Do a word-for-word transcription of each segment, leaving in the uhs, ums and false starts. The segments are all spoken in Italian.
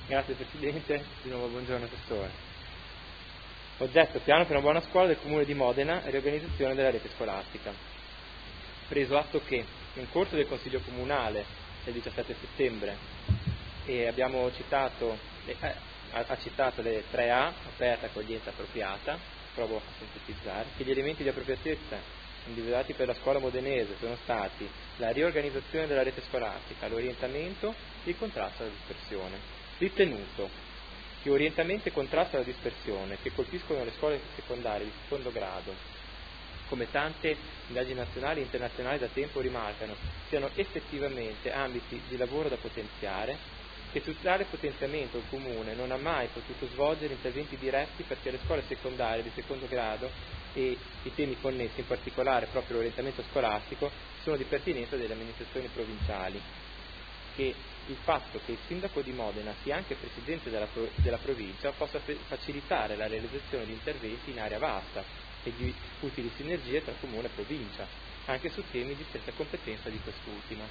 Grazie Presidente, di nuovo buongiorno Assessore. Oggetto: piano per una buona scuola del Comune di Modena, riorganizzazione della rete scolastica. Preso atto che nel corso del Consiglio Comunale del diciassette settembre e abbiamo citato, eh, ha citato le tre A, aperta, accoglienza, appropriata, provo a sintetizzare, che gli elementi di appropriatezza individuati per la scuola modenese sono stati la riorganizzazione della rete scolastica, l'orientamento e il contrasto alla dispersione. Ritenuto che orientamento e contrasto alla dispersione che colpiscono le scuole secondarie di secondo grado, come tante indagini nazionali e internazionali da tempo rimarcano, siano effettivamente ambiti di lavoro da potenziare, che su tale potenziamento il Comune non ha mai potuto svolgere interventi diretti perché le scuole secondarie di secondo grado e i temi connessi, in particolare proprio l'orientamento scolastico, sono di pertinenza delle amministrazioni provinciali, che il fatto che il sindaco di Modena sia anche presidente della, della provincia possa facilitare la realizzazione di interventi in area vasta e di utili sinergie tra comune e provincia, anche su temi di stessa competenza di quest'ultima.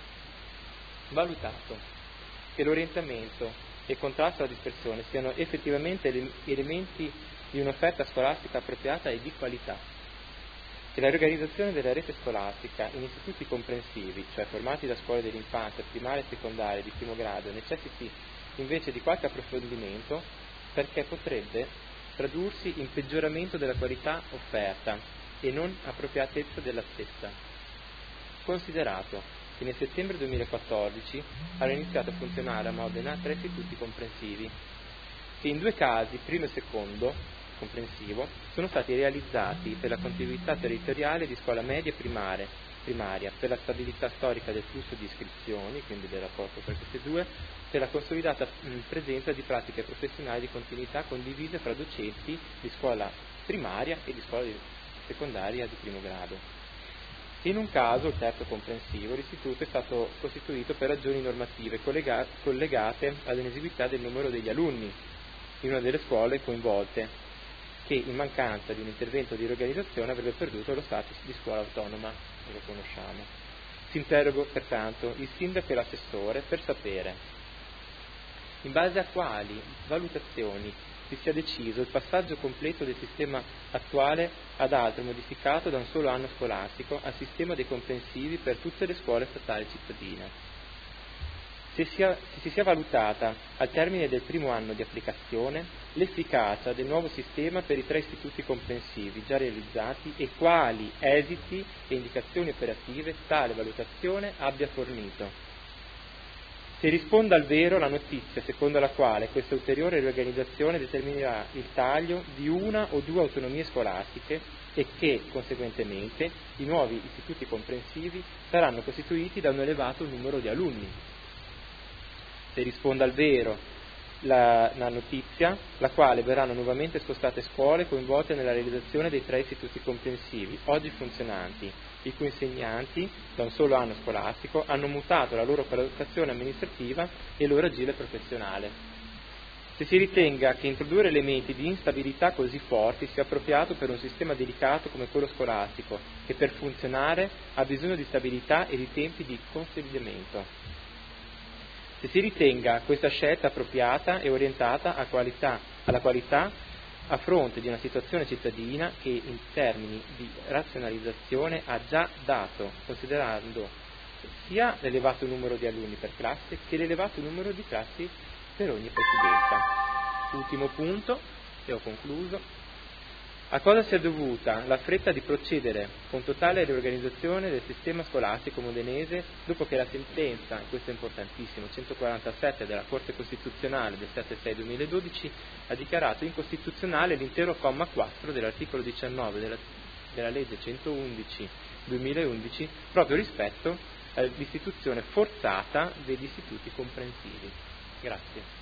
Valutato che l'orientamento e il contrasto alla dispersione siano effettivamente elementi di un'offerta scolastica appropriata e di qualità, che la riorganizzazione della rete scolastica in istituti comprensivi, cioè formati da scuole dell'infanzia, primaria e secondaria di primo grado, necessiti invece di qualche approfondimento perché potrebbe tradursi in peggioramento della qualità offerta e non appropriatezza della stessa. Considerato che nel settembre duemilaquattordici hanno iniziato a funzionare a Modena tre istituti comprensivi, che in due casi, primo e secondo comprensivo, sono stati realizzati per la continuità territoriale di scuola media e primaria, primaria, per la stabilità storica del flusso di iscrizioni, quindi del rapporto tra queste due, per la consolidata mh, presenza di pratiche professionali di continuità condivise fra docenti di scuola primaria e di scuola secondaria di primo grado. In un caso, il terzo comprensivo, l'istituto è stato costituito per ragioni normative collegate, collegate all'inesiguità del numero degli alunni in una delle scuole coinvolte, che in mancanza di un intervento di riorganizzazione avrebbe perduto lo status di scuola autonoma, lo conosciamo. Si interroga pertanto il sindaco e l'assessore per sapere in base a quali valutazioni si sia deciso il passaggio completo del sistema attuale ad altro modificato da un solo anno scolastico al sistema dei comprensivi per tutte le scuole statali cittadine. Se, sia, se si sia valutata al termine del primo anno di applicazione l'efficacia del nuovo sistema per i tre istituti comprensivi già realizzati e quali esiti e indicazioni operative tale valutazione abbia fornito. Se risponda al vero la notizia secondo la quale questa ulteriore riorganizzazione determinerà il taglio di una o due autonomie scolastiche e che, conseguentemente, i nuovi istituti comprensivi saranno costituiti da un elevato numero di alunni. Se risponda al vero la, la notizia, la quale verranno nuovamente spostate scuole coinvolte nella realizzazione dei tre istituti comprensivi, oggi funzionanti, i cui insegnanti, da un solo anno scolastico, hanno mutato la loro collocazione amministrativa e il loro agile professionale. Se si ritenga che introdurre elementi di instabilità così forti sia appropriato per un sistema delicato come quello scolastico, che per funzionare ha bisogno di stabilità e di tempi di consolidamento. Se si ritenga questa scelta appropriata e orientata a qualità, alla qualità a fronte di una situazione cittadina che in termini di razionalizzazione ha già dato, considerando sia l'elevato numero di alunni per classe che l'elevato numero di classi per ogni presidenza. Ultimo punto, e ho concluso. A cosa sia dovuta la fretta di procedere con totale riorganizzazione del sistema scolastico modenese dopo che la sentenza, questo è importantissimo, centoquarantasette della Corte Costituzionale del sette sei duemiladodici ha dichiarato incostituzionale l'intero comma quattro dell'articolo diciannove della, della legge centoundici duemilaundici proprio rispetto all'istituzione forzata degli istituti comprensivi. Grazie.